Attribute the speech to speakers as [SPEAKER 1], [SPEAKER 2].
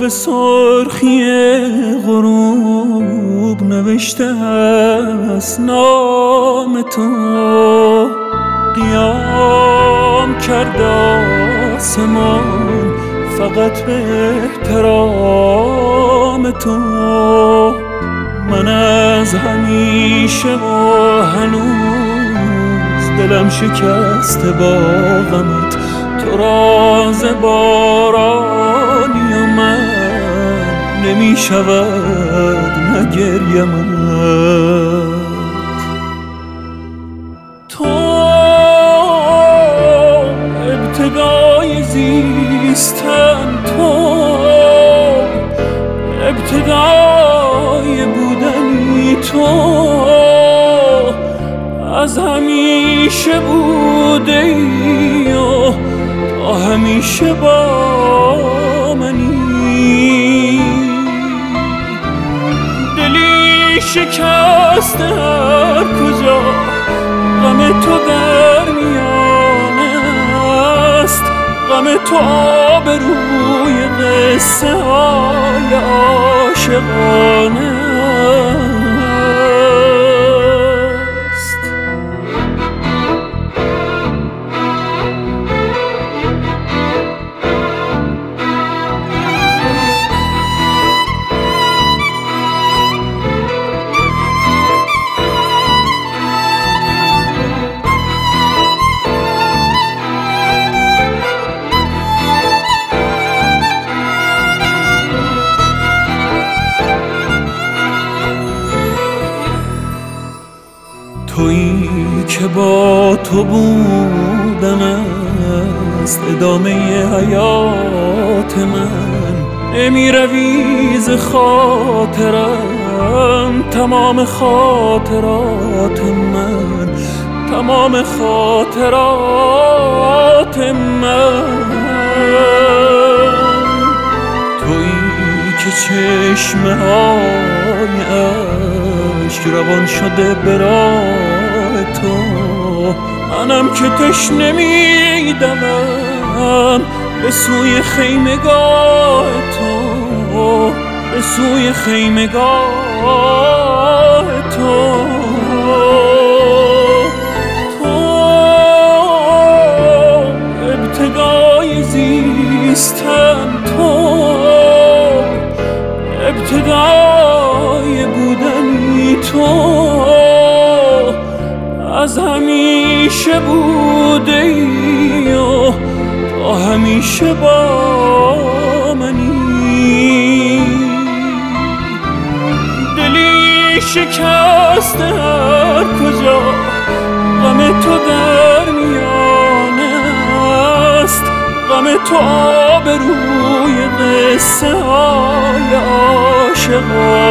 [SPEAKER 1] به سرخی غروب نوشته است نام تو. قیام کرده آسمان فقط به احترام تو. من از همیشه و هنوز دلم شکسته با غمت. تو راز بارانی و من نمی شود نگریمت. تو ابتدای زیستن، تو ابتدای بودنی، تو از همیشه بوده ای و تا همیشه با منی. دلی شکسته هر کجا غم تو در میانه است. غم تو آبروی قصه های عاشقانه است. تویی که با تو بودن است ادامه حیات من. نمی روی ز خاطرم تمام خاطرات من، تمام خاطرات من. تویی که چشمه های اشک روان شده برای تو. منم که تشنه میدوم به سوی خیمگاه تو، به سوی خیمگاه تو. تو ابتدای زیستن، تو ابتدای بودنی، تو از همیشه بوده ای و تا همیشه با منی. دلی شکسته هر کجا غم تو در میانه است. غم تو آبروی قصه های عاشقانه